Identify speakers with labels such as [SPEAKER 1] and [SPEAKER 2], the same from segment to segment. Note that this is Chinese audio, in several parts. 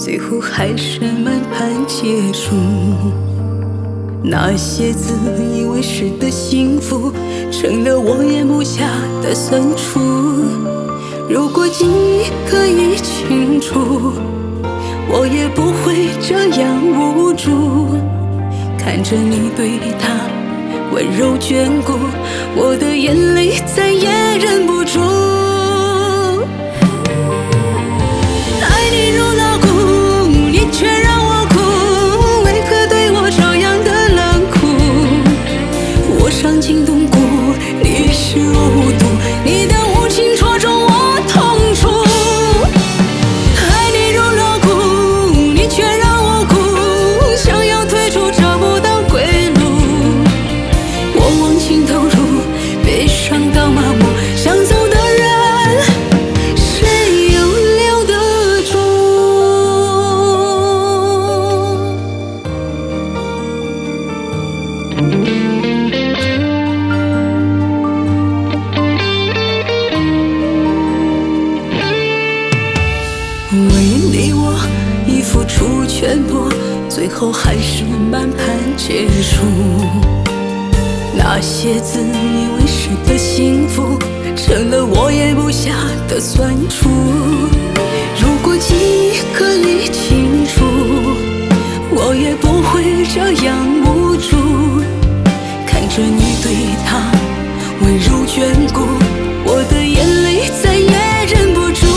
[SPEAKER 1] 最后还是满盘皆输。那些自以为是的幸福，成了我咽不下的酸楚。如果记忆可以清除，我也不会这样无助。看着你对他温柔眷顾，我的眼泪再也忍不住。爱你如老骨，你却让我哭，为何对我这样的冷酷？我伤筋动骨，你是无毒，你的无情戳中我痛处。爱你如老骨，你却让我哭，想要退出找不到归路。我忘情投入，悲伤到麻木，想走的人谁又留得住？为你我已付出全部，最后还是满盘皆输。那些自以为是的幸福，成了我咽不下的酸楚。如果记忆可以清除，我也不会这样无助。看着你对他温柔眷顾，我的眼泪再也忍不住。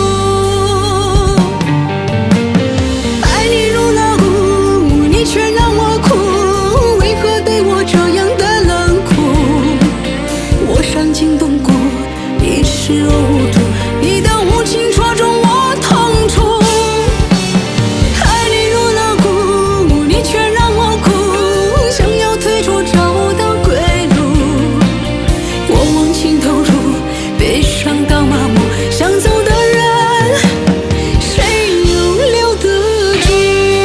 [SPEAKER 1] 爱你如老骨，你却让我哭，为何对我这样的冷酷？我伤筋动骨，你是无毒，你的无情戳中我痛处。爱你如老骨，你却让我哭，想要退出找不到归路。我忘情投入，悲伤到麻木，想走的人谁又留得住？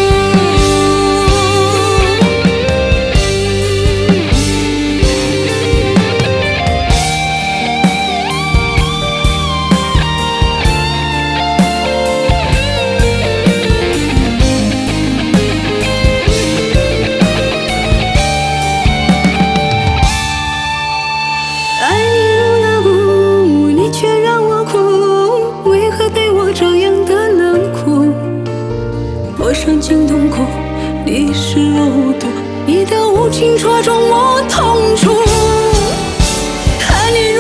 [SPEAKER 1] 爱你如老骨，你却让我哭，为何对我这样的冷酷？我伤筋动骨，你是无毒，你的无情戳中我痛处。爱你如